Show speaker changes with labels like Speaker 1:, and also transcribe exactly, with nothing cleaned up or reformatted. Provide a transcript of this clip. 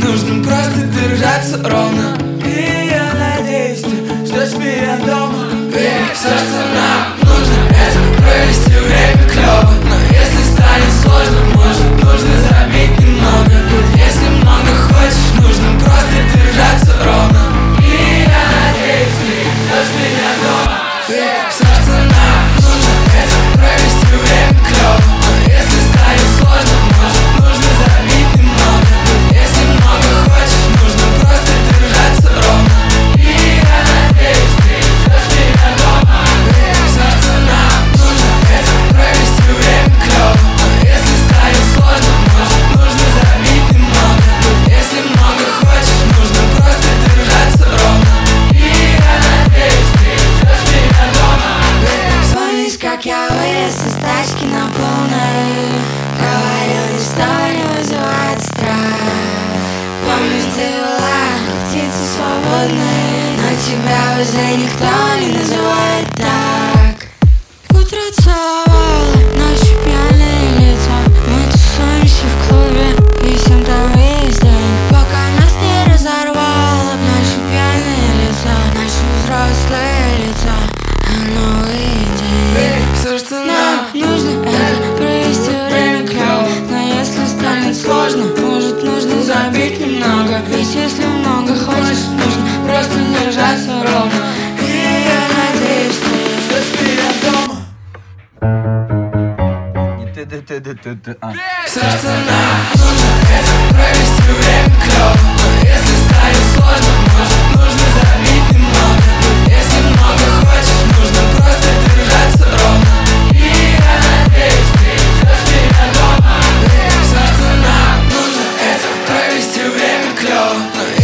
Speaker 1: нужно просто держаться ровно. И я надеюсь, ты ждешь меня дома. Ведь все, что нам нужно, это провести время клёво. Но если станет сложно, может, нужно забить немного. Ведь если много хочешь, нужно просто держаться ровно. И я надеюсь, ты ждешь меня дома. Ведь все, что нам нужно, это провести время клёво. Но если станет сложно, может, нужно забить немного. Ведь если много хочешь, нужно просто держаться ровно. И я надеюсь, ты ждешь меня дома. Ведь все, что нам нужно, это провести время клёво. Но если станет сложно, может, нужно забить немного. Ведь если много хочешь, нужно просто держаться ровно. И я надеюсь, ты ждешь меня дома.
Speaker 2: Помнишь, как я вылез из тачки на полной? Говорил, ничто не вызывает страх. Помнишь, ты была как птица свободной, но тебя уже никто не называет так. Утро целовало, ночью пьяные лица. Мы тусуемся в клубе, висим там весь день, пока нас не разорвало. Наши пьяные лица, наши взрослые лица, а новый день.
Speaker 1: Все, что
Speaker 2: Нам
Speaker 1: нам
Speaker 2: нужно, это провести время клёво. Но если станет сложно, может, нужно забить немного. Ведь если много хочешь, нужно просто держаться ровно. И я надеюсь, ты
Speaker 1: ждешь меня дома.
Speaker 3: Ты, ты, ты, ты, ты, ты, а.
Speaker 1: Все, что нам нужно, это провести время клёво. Но если станет сложно, может, нужно забить немного. Если много хочешь, нужно просто держаться ровно. И я надеюсь, ты ждешь меня дома. Все, что нам нужно, это провести время клёво. Но